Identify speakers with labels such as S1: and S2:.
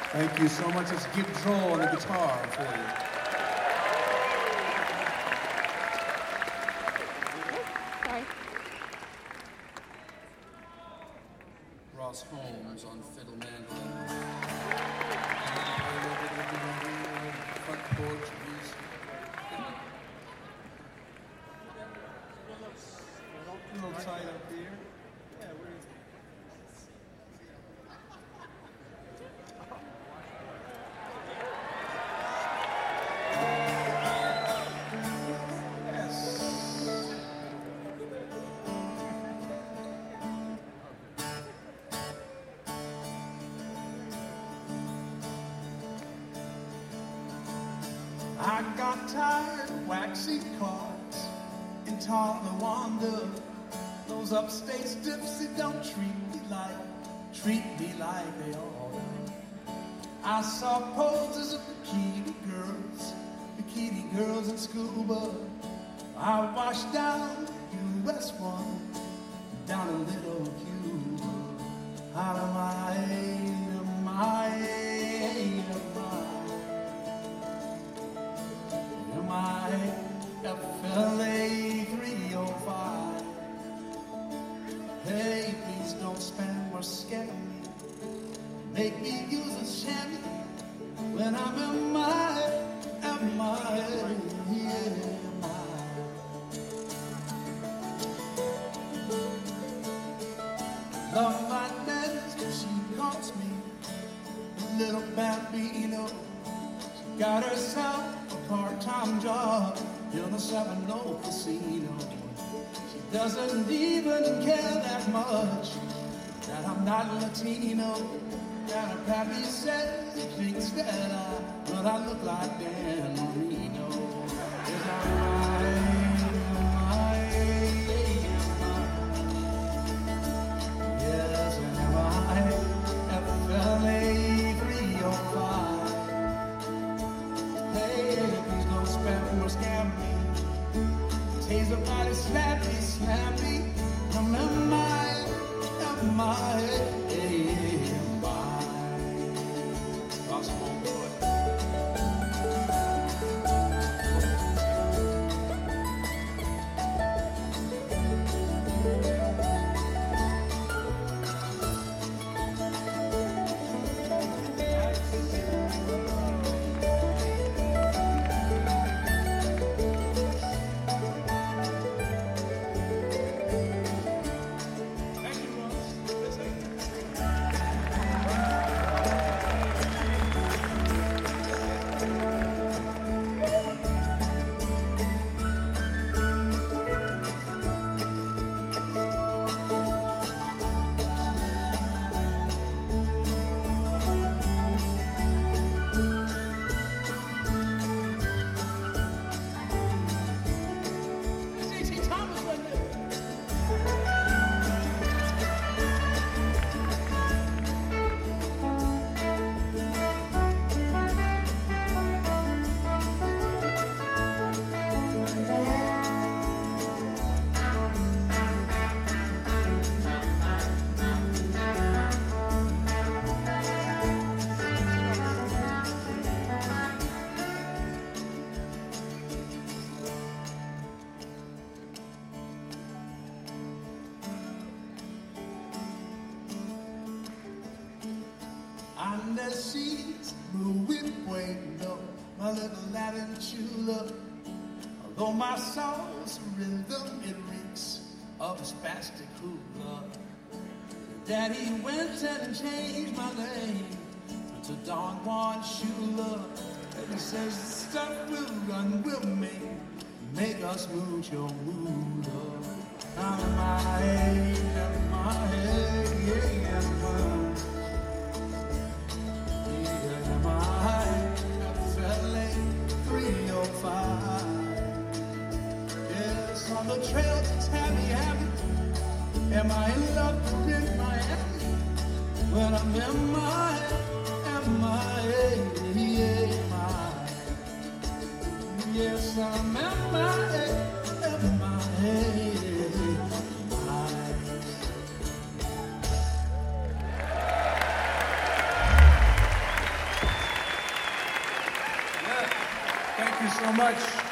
S1: Thank you so much. It's Gib Droll on the guitar for you.
S2: Sorry.
S1: Ross Holmes on fiddle mandolin. Front porch music. A little tight up here. Yeah, where is it? I got tired of waxy cards in Tonawanda. Those upstate stiffs that don't treat me like they ought to. I saw posters of bikini girls in scuba. I washed down US 1 down in little Cuba. Out of my FLA 305. Hey, please don't spend or scare me. Make me use a shanty when I'm in my Love my dance, she calls me a little bambino. She got herself a part-time job in a 7-0 casino. She doesn't even care that much that I'm not Latino. And her pappy says he thinks that I look like Dan Marino. Yes, am I FLA 305. Hey, please don't spam or scam me. Taser body slappy. I'm in my Gospel boy. Unless she's muy bueno, my little Latin chula. Although my soul's rhythm, it reeks of a spastic hula. Daddy went and changed my name to Don Juan Shula. And he says stuff will run, will make us move your moolah. Out of my FLA 305. Yes, on the trail to Happy. Am I in love in Miami? When I'm in my yes, I'm in my Thank you so much.